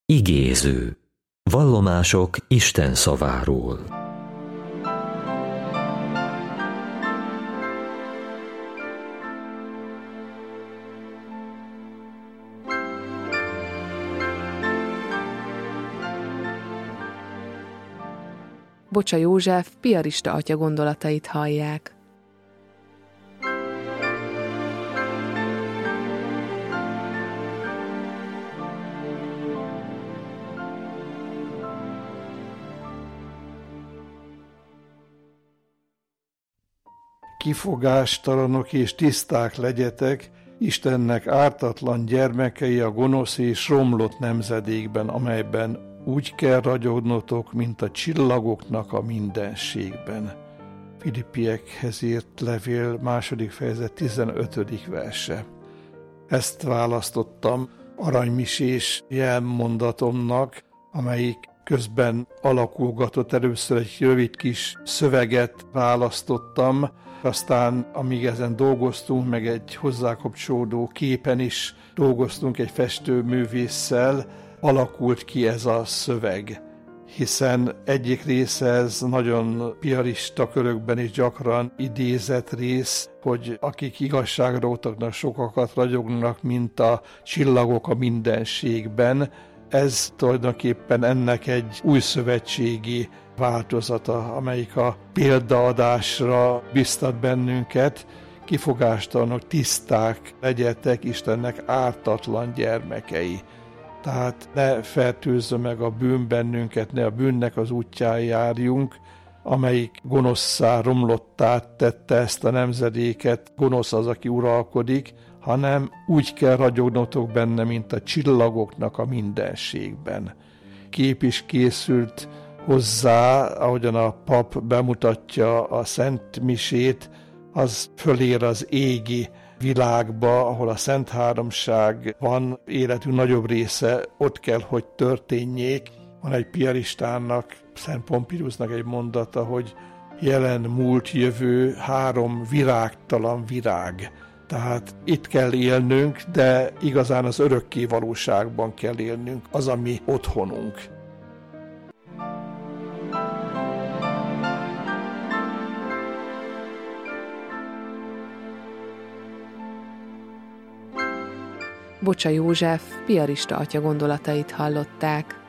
Igéző. Vallomások Isten szaváról. Bocsa József piarista atya gondolatait hallják. Kifogástalanok és tiszták legyetek, Istennek ártatlan gyermekei a gonosz és romlott nemzedékben, amelyben úgy kell ragyognotok, mint a csillagoknak a mindenségben. Filippiekhez írt levél 2. fejezet 15. verse. Ezt választottam aranymisés jelmondatomnak, amelyik közben alakulgatott. Először egy rövid kis szöveget választottam, aztán amíg ezen dolgoztunk, meg egy hozzákapcsolódó képen is dolgoztunk egy festőművésszel, alakult ki ez a szöveg. Hiszen egyik része ez nagyon piarista körökben is gyakran idézett rész, hogy akik igazságra utaknak, sokakat ragyognak, mint a csillagok a mindenségben. Ez tulajdonképpen ennek egy új szövetségi változata, amelyik a példaadásra biztat bennünket. Kifogástalanok, tiszták legyetek, Istennek ártatlan gyermekei. Tehát ne fertőzze meg a bűn bennünket, ne a bűnnek az útján járjunk, amelyik gonoszszá, romlottá tette ezt a nemzedéket. Gonosz az, aki uralkodik, hanem úgy kell ragyognotok benne, mint a csillagoknak a mindenségben. Kép is készült hozzá, ahogyan a pap bemutatja a Szent Misét, az fölér az égi világba, ahol a Szent Háromság van, életünk nagyobb része ott kell, hogy történjék. Van egy piaristának, Szent Pompidusnak egy mondata, hogy jelen, múlt, jövő, 3 virágtalan virág. Tehát itt kell élnünk, de igazán az örökké valóságban kell élnünk, az a mi otthonunk. Bocsa József piarista atya gondolatait hallották.